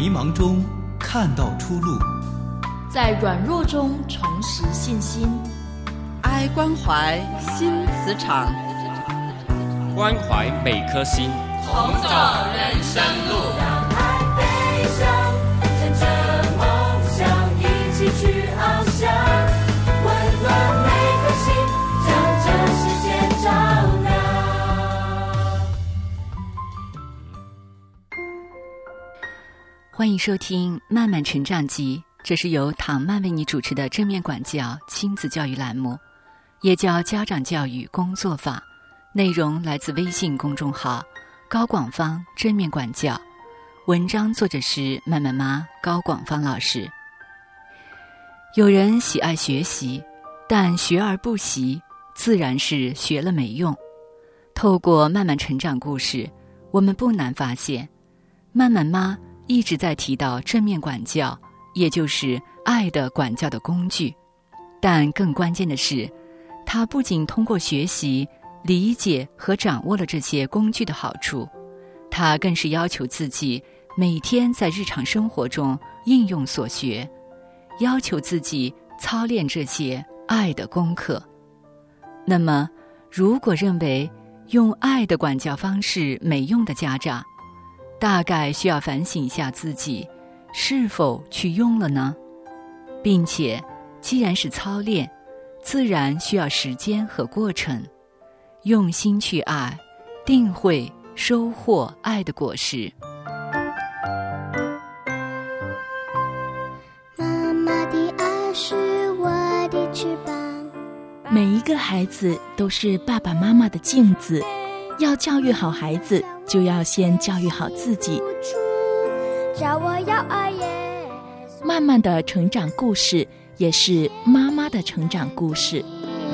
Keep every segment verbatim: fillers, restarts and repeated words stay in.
迷茫中看到出路， 在软弱中重拾信心。 爱关怀新磁场， 关怀每颗心， 同走人生路。 让爱飞翔，乘着梦想一起去翱翔，温暖每颗心，将这世界照亮。 欢迎收听《慢慢成长记》，这是由唐曼为你主持的正面管教亲子教育栏目，也叫家长教育工作坊。内容来自微信公众号高广芳正面管教，文章作者是慢慢妈高广芳老师。有人喜爱学习，但学而不习，自然是学了没用。透过慢慢成长故事，我们不难发现，慢慢妈一直在提到正面管教，也就是爱的管教的工具。但更关键的是，她不仅通过学习理解和掌握了这些工具的好处，他更是要求自己每天在日常生活中应用所学，要求自己操练这些爱的功课。那么，如果认为用爱的管教方式没用的家长，大概需要反省一下自己是否去用了呢？并且，既然是操练，自然需要时间和过程。用心去爱，定会收获爱的果实。 妈妈的爱是我的翅膀。 每一个孩子都是爸爸妈妈的镜子，要教育好孩子，就要先教育好自己。 叫我要爱耶。 慢慢的成长故事，也是妈妈的成长故事。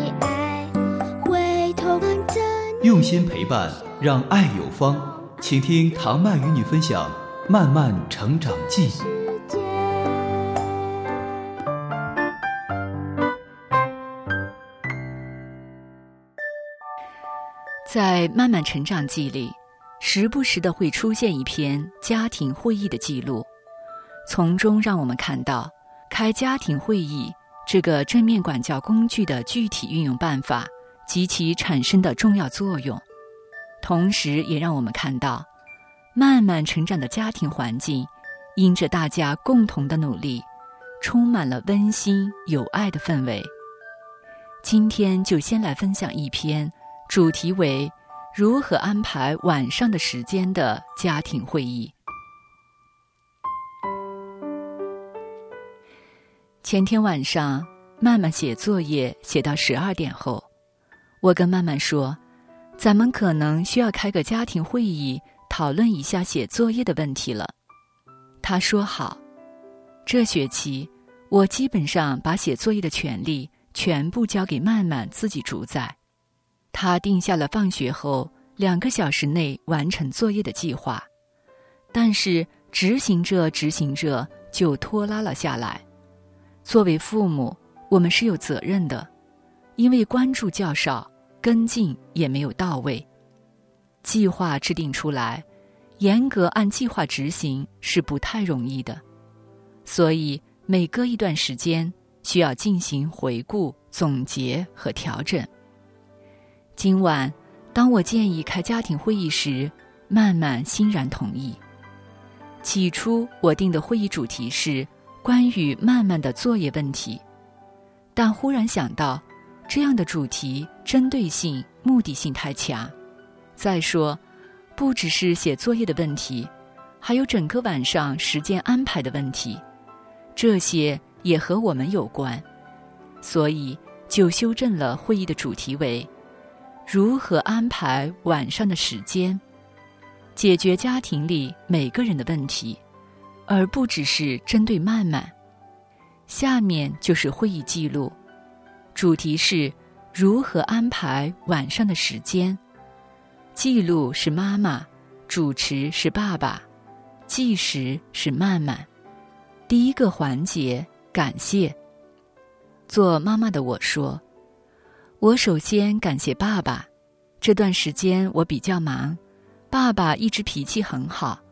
用心陪伴，让爱有方。请听唐曼与你分享《慢慢成长记》。 在《慢慢成长记》里，时不时的会出现一篇家庭会议的记录，从中让我们看到开家庭会议这个正面管教工具的具体运用办法及其产生的重要作用，同时也让我们看到慢慢成长的家庭环境因着大家共同的努力，充满了温馨有爱的氛围。今天就先来分享一篇主题为如何安排晚上的时间的家庭会议。前天晚上，慢慢写作业写到十二点后，我跟曼曼说，咱们可能需要开个家庭会议，讨论一下写作业的问题了。她说好。这学期，我基本上把写作业的权利全部交给曼曼自己主宰。她定下了放学后两个小时内完成作业的计划，但是执行着执行着就拖拉了下来。作为父母，我们是有责任的，因为关注较少，跟进也没有到位。计划制定出来，严格按计划执行是不太容易的，所以每隔一段时间需要进行回顾、总结和调整。今晚当我建议开家庭会议时，曼曼欣然同意。起初我定的会议主题是关于曼曼的作业问题，但忽然想到这样的主题针对性、目的性太强。再说，不只是写作业的问题，还有整个晚上时间安排的问题，这些也和我们有关。所以就修正了会议的主题为如何安排晚上的时间，解决家庭里每个人的问题，而不只是针对曼曼。下面就是会议记录，主题是如何安排晚上的时间。记录是妈妈，主持是爸爸，计时是曼曼。第一个环节，感谢。做妈妈的我说，我首先感谢爸爸，这段时间我比较忙，爸爸一直脾气很好，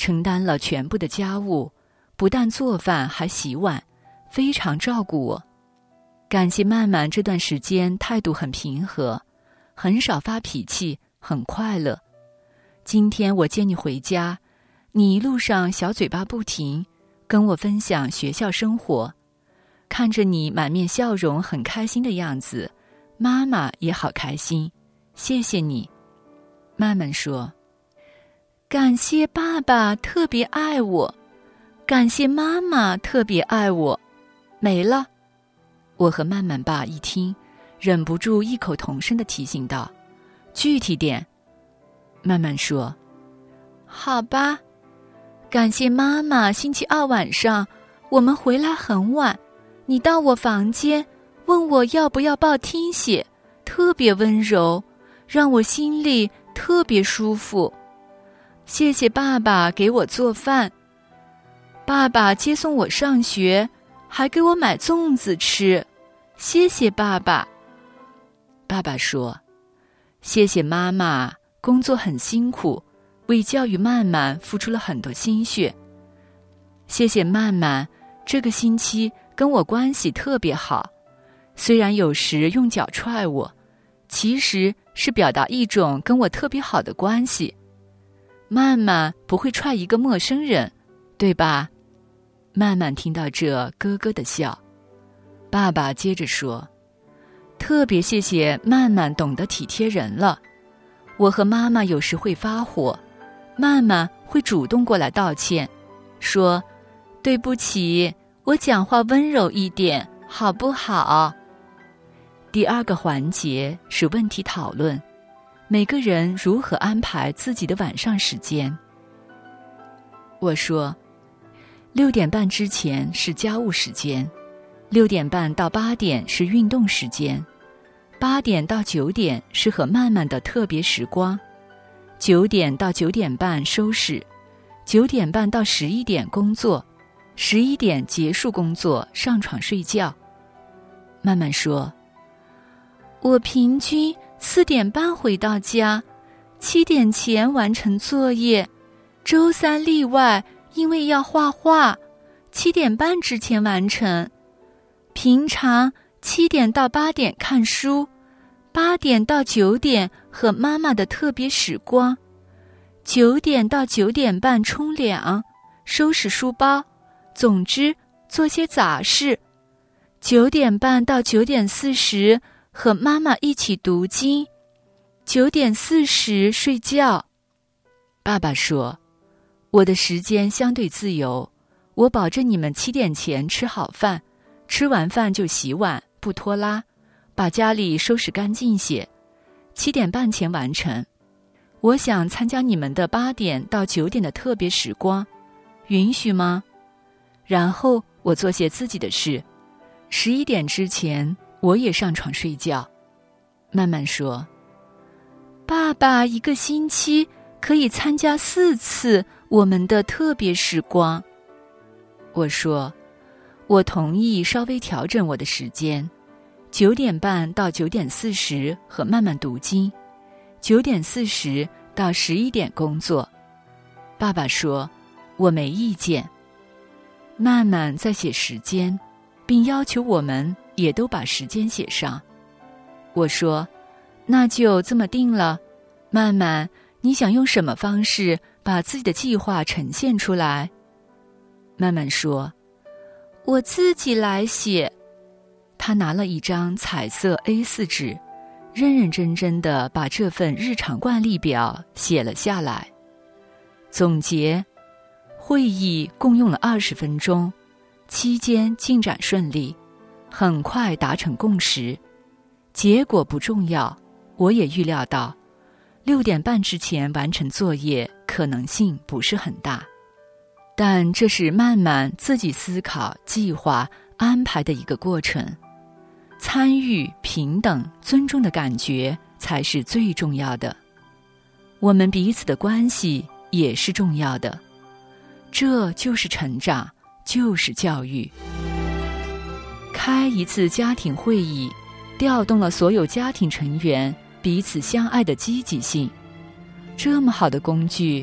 承担了全部的家务，不但做饭还洗碗，非常照顾我。感谢曼曼这段时间态度很平和，很少发脾气，很快乐。今天我接你回家，你一路上小嘴巴不停，跟我分享学校生活，看着你满面笑容很开心的样子，妈妈也好开心，谢谢你。曼曼说，感谢爸爸特别爱我，感谢妈妈特别爱我，没了。我和曼曼爸一听，忍不住异口同声地提醒道，具体点。曼曼说，好吧，感谢妈妈星期二晚上我们回来很晚，你到我房间问我要不要抱听写，特别温柔，让我心里特别舒服。谢谢爸爸给我做饭，爸爸接送我上学，还给我买粽子吃，谢谢爸爸。爸爸说，谢谢妈妈，工作很辛苦，为教育曼曼付出了很多心血。谢谢曼曼，这个星期跟我关系特别好，虽然有时用脚踹我，其实是表达一种跟我特别好的关系。曼曼不会踹一个陌生人，对吧？曼曼听到这咯咯地笑。爸爸接着说，特别谢谢曼曼懂得体贴人了。我和妈妈有时会发火，曼曼会主动过来道歉，说对不起，我讲话温柔一点，好不好？第二个环节是问题讨论，每个人如何安排自己的晚上时间。我说，六点半之前是家务时间，六点半到八点是运动时间，八点到九点是和曼曼的特别时光，九点到九点半收拾，九点半到十一点工作，十一点结束工作上床睡觉。曼曼说，我平均四点半回到家，七点前完成作业，周三例外，因为要画画，七点半之前完成。平常七点到八点看书，八点到九点和妈妈的特别时光，九点到九点半冲凉，收拾书包，总之做些杂事。九点半到九点四十和妈妈一起读经，九点四十睡觉。爸爸说，我的时间相对自由，我保证你们七点前吃好饭，吃完饭就洗碗，不拖拉，把家里收拾干净些，七点半前完成。我想参加你们的八点到九点的特别时光，允许吗？然后我做些自己的事，十一点之前我也上床睡觉。曼曼说，爸爸一个星期可以参加四次我们的特别时光。我说，我同意稍微调整我的时间，九点半到九点四十和曼曼读经，九点四十到十一点工作。爸爸说，我没意见。曼曼在写时间，并要求我们也都把时间写上。我说，那就这么定了。曼曼，你想用什么方式把自己的计划呈现出来？曼曼说，我自己来写。他拿了一张彩色 A 四 纸，认认真真地把这份日常惯例表写了下来。总结，会议共用了二十分钟，期间进展顺利，很快达成共识。结果不重要，我也预料到，六点半之前完成作业可能性不是很大。但这是曼曼自己思考、计划、安排的一个过程。参与、平等、尊重的感觉才是最重要的。我们彼此的关系也是重要的。这就是成长，就是教育。开一次家庭会议，调动了所有家庭成员彼此相爱的积极性。这么好的工具，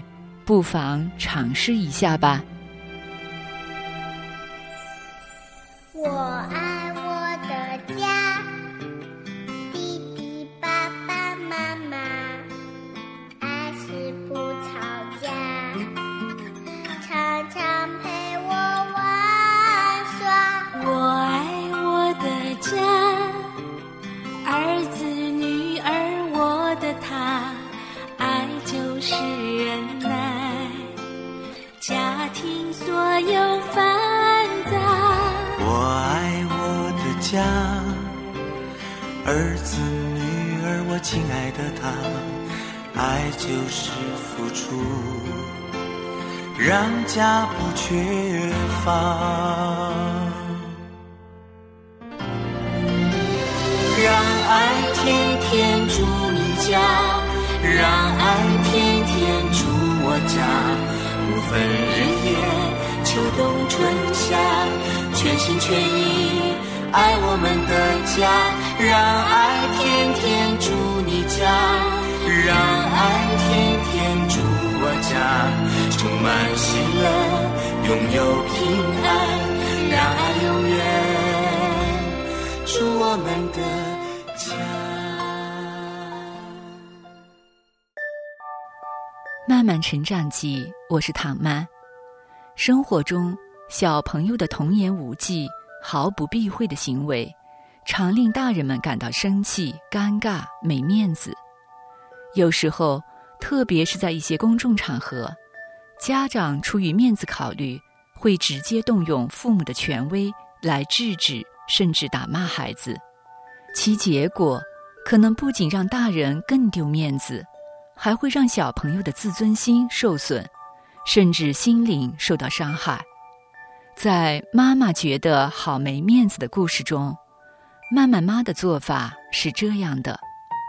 不妨尝试一下吧。 我爱我的家，弟弟爸爸妈妈，爱是不吵架，常常陪我玩耍。 我爱我的家，儿子女儿我的他，爱就是忍耐，家庭所有烦躁。 我爱我的家，儿子女儿我亲爱的他，爱就是付出，让家不缺乏。让爱天天住你家，让爱天天住我家，不分日夜，秋冬春夏，全心全意爱我们的家。让爱天天住你家，让爱天天住我家，充满喜乐，拥有平安，让爱永远住我们的家。 慢慢成长记，我是唐曼。生活中小朋友的童言无忌、毫不避讳的行为，常令大人们感到生气、尴尬、没面子。有时候，特别是在一些公众场合，家长出于面子考虑，会直接动用父母的权威来制止甚至打骂孩子，其结果可能不仅让大人更丢面子，还会让小朋友的自尊心受损，甚至心灵受到伤害。在妈妈觉得好没面子的故事中，曼曼妈的做法是这样的：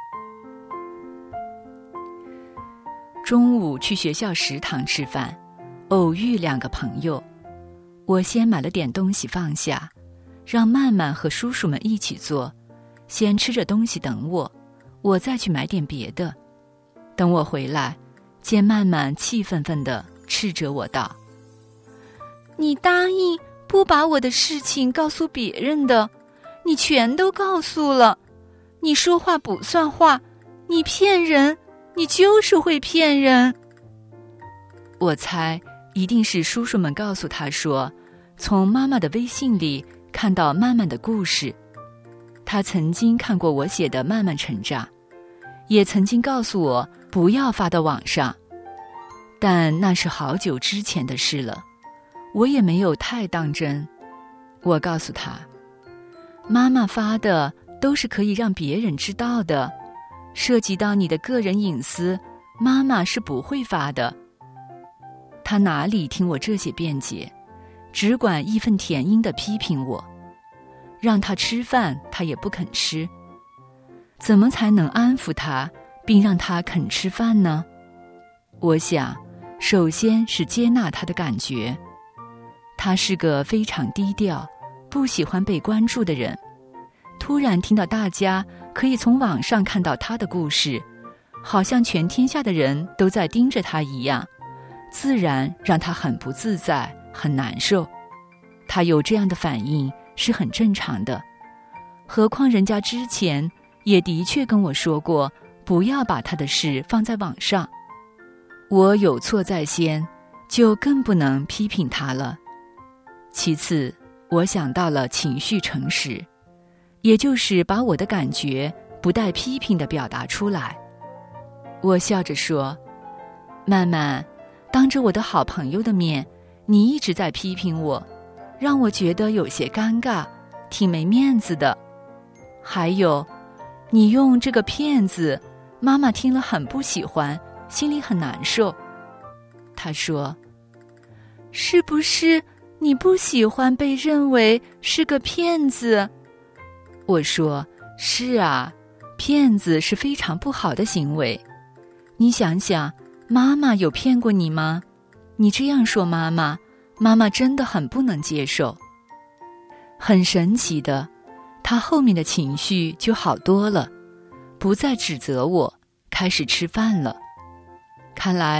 中午去学校食堂吃饭，偶遇两个朋友，我先买了点东西放下，让曼曼和叔叔们一起坐，先吃着东西等我，我再去买点别的。等我回来，见曼曼气愤愤地斥责我道：你答应不把我的事情告诉别人的，你全都告诉了，你说话不算话，你骗人，你就是会骗人。我猜一定是叔叔们告诉他说，从妈妈的微信里看到曼曼的故事，他曾经看过我写的曼曼成长，也曾经告诉我不要发到网上，但那是好久之前的事了，我也没有太当真。我告诉他，妈妈发的都是可以让别人知道的，涉及到你的个人隐私，妈妈是不会发的。他哪里听我这些辩解，只管义愤填膺地批评我，让他吃饭他也不肯吃。怎么才能安抚他并让他肯吃饭呢？我想首先是接纳他的感觉，他是个非常低调、不喜欢被关注的人，突然听到大家可以从网上看到他的故事，好像全天下的人都在盯着他一样，自然让他很不自在，很难受。他有这样的反应是很正常的，何况人家之前也的确跟我说过，不要把他的事放在网上。我有错在先，就更不能批评他了。其次，我想到了情绪诚实，也就是把我的感觉不带批评地表达出来。我笑着说，曼曼，当着我的好朋友的面，你一直在批评我，让我觉得有些尴尬，挺没面子的。还有，你用这个骗子，妈妈听了很不喜欢，心里很难受。他说，是不是你不喜欢被认为是个骗子？我说，是啊，骗子是非常不好的行为。你想想，妈妈有骗过你吗？你这样说妈妈，妈妈真的很不能接受。很神奇的，他后面的情绪就好多了，不再指责我，开始吃饭了。看来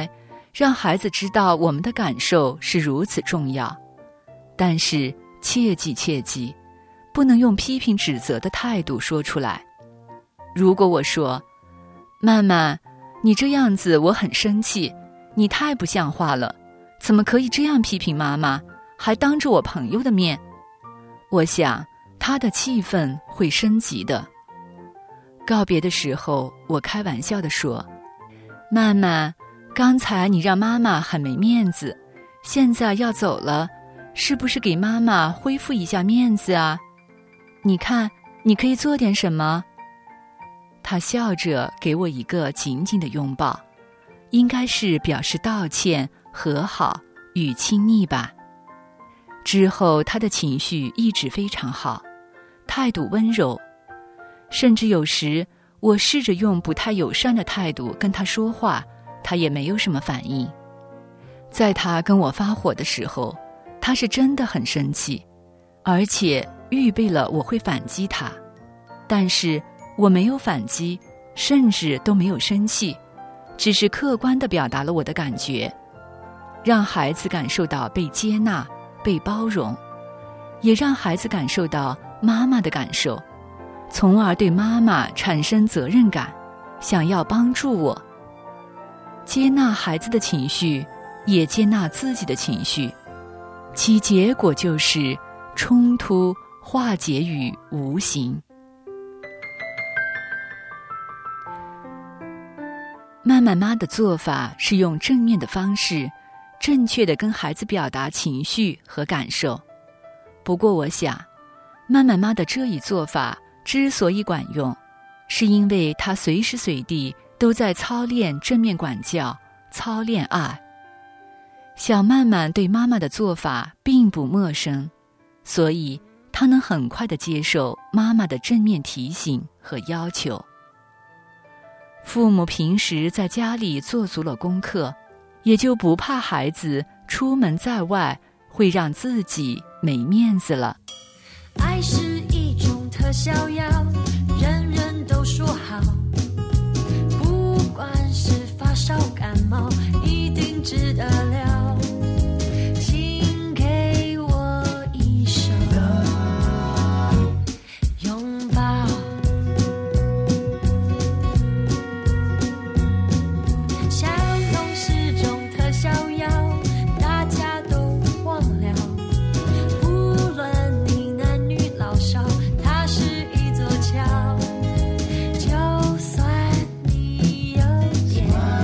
让孩子知道我们的感受是如此重要。但是切记切记，不能用批评指责的态度说出来。如果我说，曼曼，你这样子我很生气，你太不像话了，怎么可以这样批评妈妈，还当着我朋友的面？我想他的气氛会升级的。告别的时候，我开玩笑地说，曼曼，刚才你让妈妈很没面子，现在要走了，是不是给妈妈恢复一下面子啊？你看，你可以做点什么？他笑着给我一个紧紧的拥抱，应该是表示道歉、和好与亲昵吧。之后他的情绪一直非常好，态度温柔，甚至有时我试着用不太友善的态度跟他说话，他也没有什么反应。在他跟我发火的时候，他是真的很生气，而且预备了我会反击他，但是我没有反击，甚至都没有生气，只是客观地表达了我的感觉，让孩子感受到被接纳、被包容，也让孩子感受到妈妈的感受，从而对妈妈产生责任感，想要帮助我。接纳孩子的情绪，也接纳自己的情绪，其结果就是冲突化解于无形。曼曼妈的做法是用正面的方式，正确地跟孩子表达情绪和感受。不过我想，曼曼妈的这一做法之所以管用，是因为她随时随地都在操练正面管教，操练爱。小曼曼对妈妈的做法并不陌生，所以她能很快地接受妈妈的正面提醒和要求。父母平时在家里做足了功课，也就不怕孩子出门在外会让自己没面子了。 爱是一种特效药，人人都说好，不管是发烧感冒，一定治得了。请给我一手拥抱，笑容是种特效药，大家都忘了，不论你男女老少，它是一座桥，就算你有点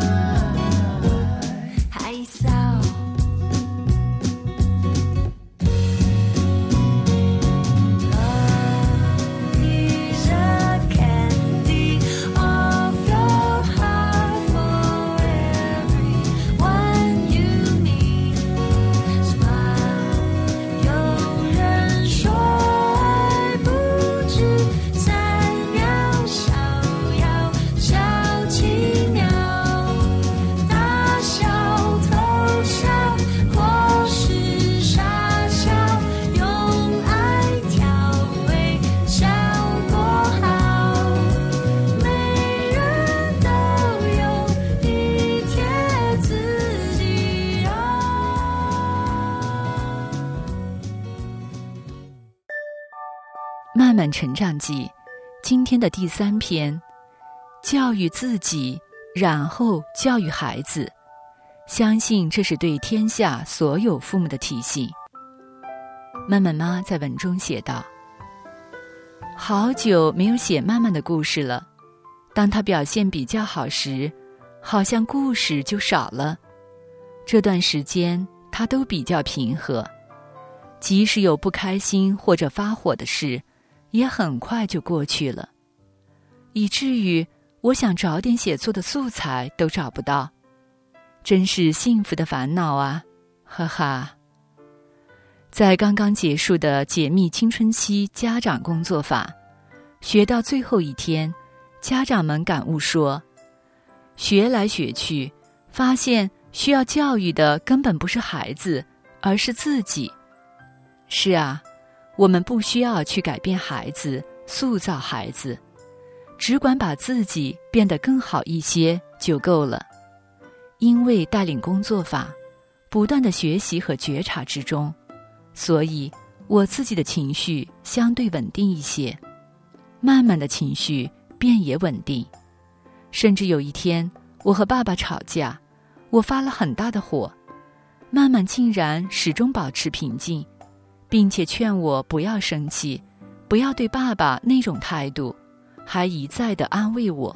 害臊。Love is a candy of your heart for everyone you meet. Smile， 有人说爱不止三秒，逍遥小奇妙，大笑偷笑，或是傻笑，用爱调味效果好，每人都有体贴自己哦。 慢慢成长记，今天的第三篇，教育自己，然后教育孩子。相信这是对天下所有父母的提醒。曼曼妈在文中写道：好久没有写曼曼的故事了，当她表现比较好时，好像故事就少了。这段时间她都比较平和，即使有不开心或者发火的事，也很快就过去了，以至于我想找点写作的素材都找不到，真是幸福的烦恼啊，哈哈。在刚刚结束的解密青春期家长工作法，学到最后一天，家长们感悟说，学来学去，发现需要教育的根本不是孩子，而是自己。是啊，我们不需要去改变孩子，塑造孩子，只管把自己变得更好一些就够了。 因为带领工作坊，不断的学习和觉察之中，所以我自己的情绪相对稳定一些，慢慢的情绪便也稳定。甚至有一天，我和爸爸吵架，我发了很大的火，慢慢竟然始终保持平静，并且劝我不要生气，不要对爸爸那种态度，还一再地安慰我。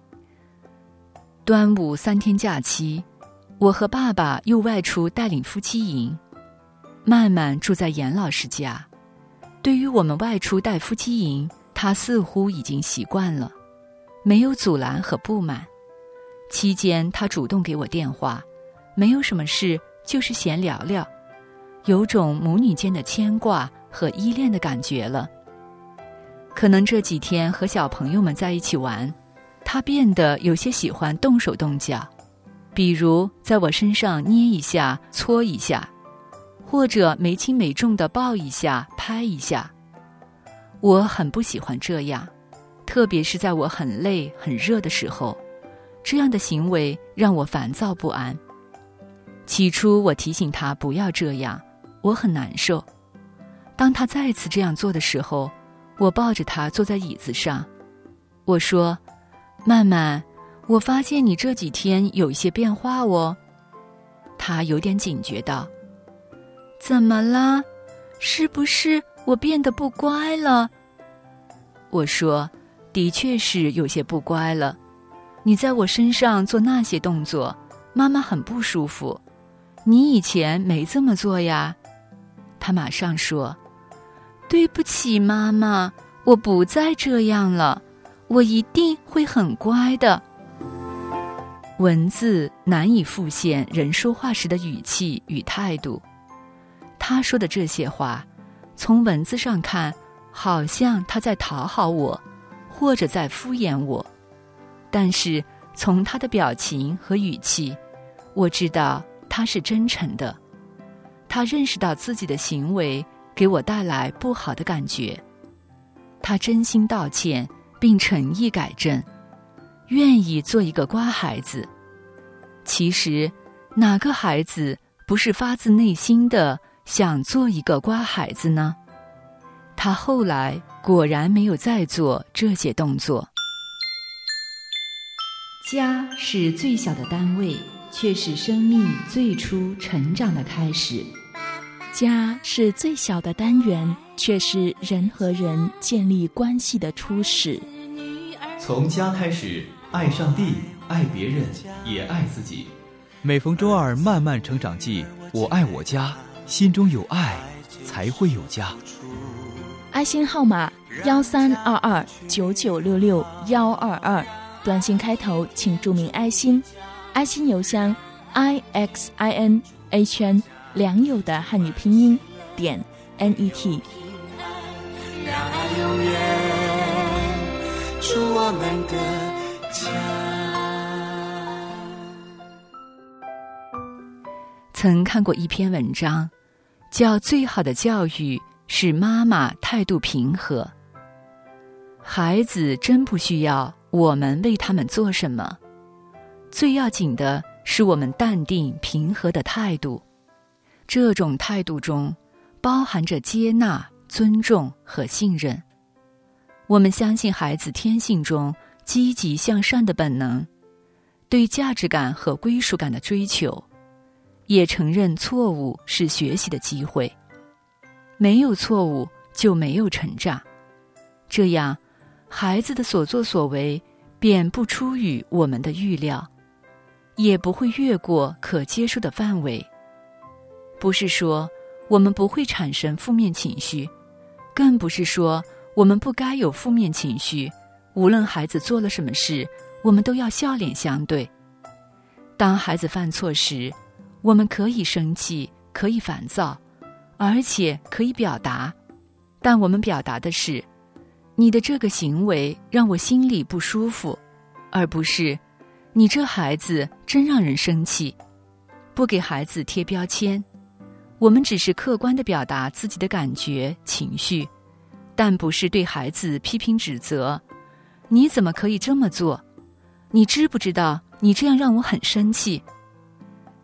端午三天假期，我和爸爸又外出带领夫妻营，曼曼住在严老师家。对于我们外出带夫妻营，他似乎已经习惯了，没有阻拦和不满。期间他主动给我电话，没有什么事就是闲聊聊，有种母女间的牵挂和依恋的感觉了。可能这几天和小朋友们在一起玩，他变得有些喜欢动手动脚，比如在我身上捏一下搓一下，或者没轻没重地抱一下拍一下。我很不喜欢这样，特别是在我很累很热的时候，这样的行为让我烦躁不安。起初我提醒他不要这样，我很难受。当他再次这样做的时候，我抱着他坐在椅子上，我说：曼曼，我发现你这几天有一些变化哦。他有点警觉道：怎么啦？是不是我变得不乖了？我说：的确是有些不乖了，你在我身上做那些动作，妈妈很不舒服，你以前没这么做呀。他马上说：对不起妈妈，我不再这样了，我一定会很乖的。文字难以复现人说话时的语气与态度，他说的这些话，从文字上看，好像他在讨好我，或者在敷衍我，但是从他的表情和语气，我知道他是真诚的。他认识到自己的行为给我带来不好的感觉，他真心道歉并诚意改正，愿意做一个乖孩子。其实哪个孩子不是发自内心的想做一个乖孩子呢？他后来果然没有再做这些动作。家是最小的单位，却是生命最初成长的开始。 家是最小的单元，却是人和人建立关系的初始。 从家开始，爱上帝，爱别人，也爱自己。每逢周二慢慢成长记，我爱我家，心中有爱才会有家。 爱心号码幺三二二九九六六幺二二，短信开头请注明爱心。爱心邮箱 i x i n a 圈良友的汉语拼音点 n e t。 让爱永远住我们的家。 曾看过一篇文章，叫最好的教育是妈妈态度平和。孩子真不需要我们为他们做什么，最要紧的是我们淡定平和的态度。这种态度中包含着接纳、尊重和信任。我们相信孩子天性中积极向善的本能，对价值感和归属感的追求，也承认错误是学习的机会。没有错误就没有成长，这样孩子的所作所为便不出于我们的预料，也不会越过可接受的范围。不是说我们不会产生负面情绪，更不是说我们不该有负面情绪，无论孩子做了什么事，我们都要笑脸相对。当孩子犯错时，我们可以生气，可以烦躁，而且可以表达，但我们表达的是你的这个行为让我心里不舒服，而不是你这孩子真让人生气。不给孩子贴标签，我们只是客观地表达自己的感觉情绪，但不是对孩子批评指责。你怎么可以这么做？你知不知道你这样让我很生气？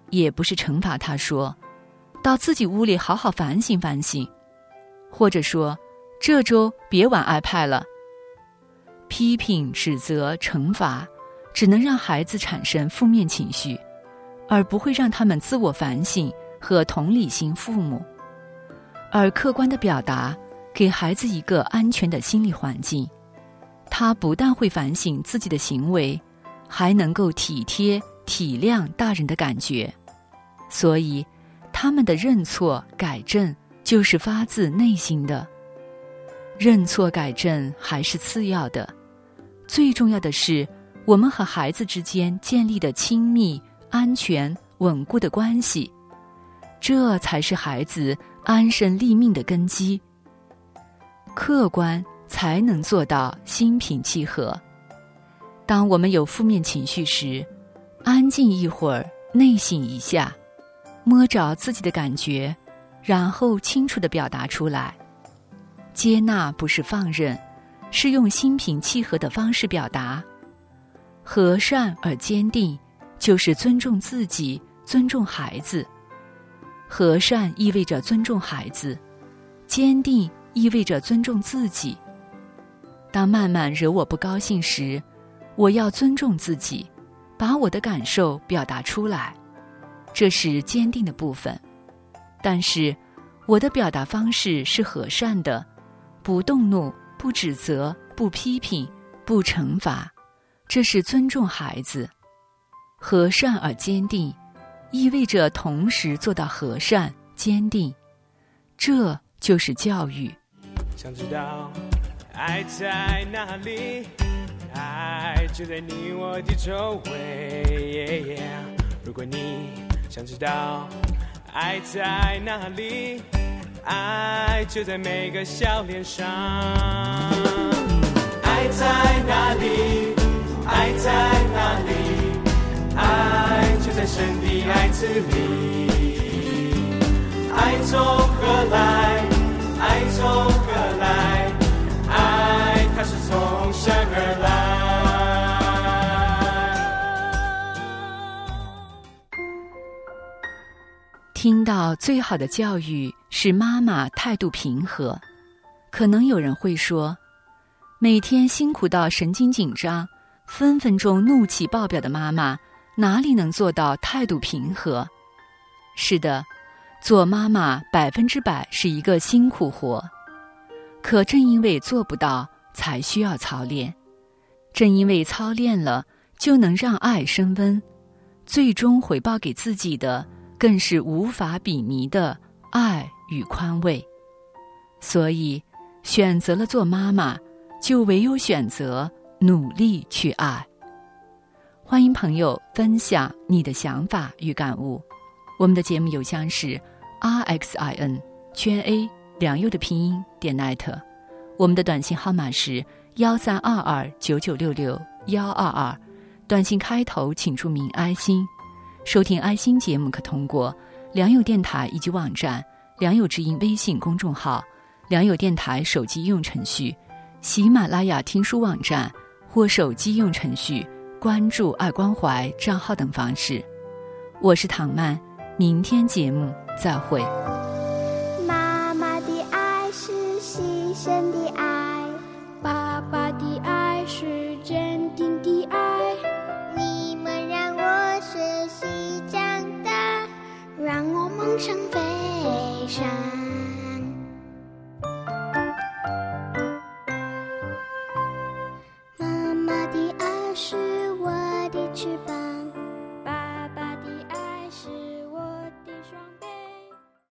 也不是惩罚他说，到自己屋里好好反省反省，或者说这周别玩 iPad 了。批评、指责、惩罚只能让孩子产生负面情绪，而不会让他们自我反省和同理心父母。而客观的表达给孩子一个安全的心理环境，他不但会反省自己的行为，还能够体贴体谅大人的感觉。所以他们的认错改正就是发自内心的。认错改正还是次要的，最重要的是我们和孩子之间建立的亲密、安全、稳固的关系，这才是孩子安身立命的根基。客观才能做到心平气和。当我们有负面情绪时，安静一会儿，内省一下，摸着自己的感觉，然后清楚地表达出来。接纳不是放任，是用心平气和的方式表达。和善而坚定，就是尊重自己，尊重孩子。和善意味着尊重孩子，坚定意味着尊重自己。当慢慢惹我不高兴时，我要尊重自己，把我的感受表达出来，这是坚定的部分。但是我的表达方式是和善的，不动怒，不指责，不批评，不惩罚，这是尊重孩子。和善而坚定意味着同时做到和善坚定，这就是教育。 想知道爱在哪里，爱就在你我的周围、yeah, yeah. 如果你想知道爱在哪里，爱就在每个笑脸上。爱在哪里，爱在哪里，爱就在神的爱子里。爱从何来，爱从何来，爱它是从神而来。 听到最好的教育是妈妈态度平和，可能有人会说，每天辛苦到神经紧张，分分钟怒气爆表的妈妈哪里能做到态度平和？是的，做妈妈百分之百是一个辛苦活，可正因为做不到，才需要操练。正因为操练了，就能让爱升温，最终回报给自己的更是无法比拟的爱与宽慰。所以选择了做妈妈，就唯有选择努力去爱。欢迎朋友分享你的想法与感悟。我们的节目邮箱是 r x i n 圈 a 良佑的拼音点 net， 我们的短信号码是幺三二二九九六六幺二二，短信开头请注明爱心。收听爱心节目可通过良友电台以及网站、良友之音微信公众号、良友电台手机应用程序、喜马拉雅听书网站或手机应用程序关注爱关怀账号等方式。我是唐曼，明天节目再会。 妈妈的爱是牺牲的爱， 爸爸的爱是坚定的爱， 你们让我学习长大， 让我梦想飞翔。